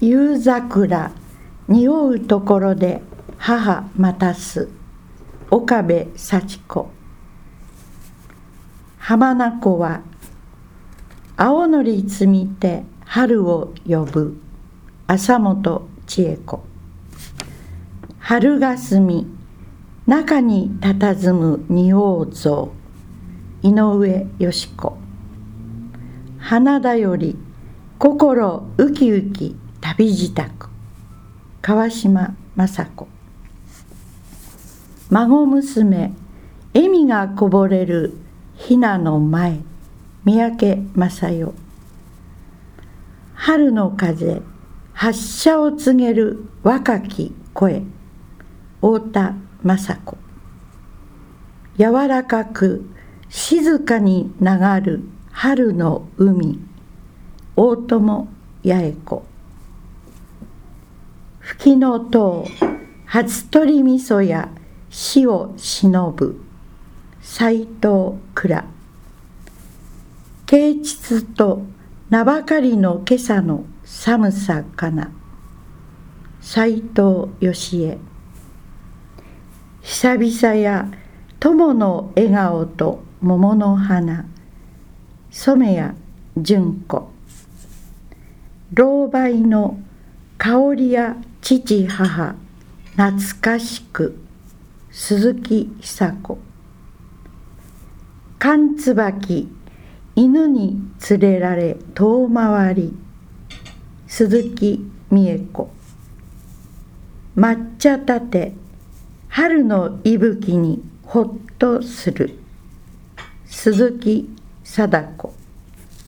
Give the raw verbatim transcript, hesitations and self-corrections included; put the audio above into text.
夕桜匂うところで母待たす岡部幸子。浜名湖は青のりつみて春を呼ぶ浅本千恵子。春霞中に佇む仁王像井上芳子。花だより心ウキウキ旅支度川島雅子。孫娘笑みがこぼれるひなの前三宅正代。春の風発射を告げる若き声太田雅子。柔らかく静かに流る春の海大友八重子。ふきのとう初取みそや死を忍ぶ斎藤蔵。啓蟄と名ばかりの今朝の寒さかな斎藤芳恵。久々や友の笑顔と桃の花染谷純子。老梅の香りや父母懐かしく鈴木久子。寒椿犬に連れられ遠回り鈴木美恵子。抹茶たて春の息吹にほっとする鈴木貞子。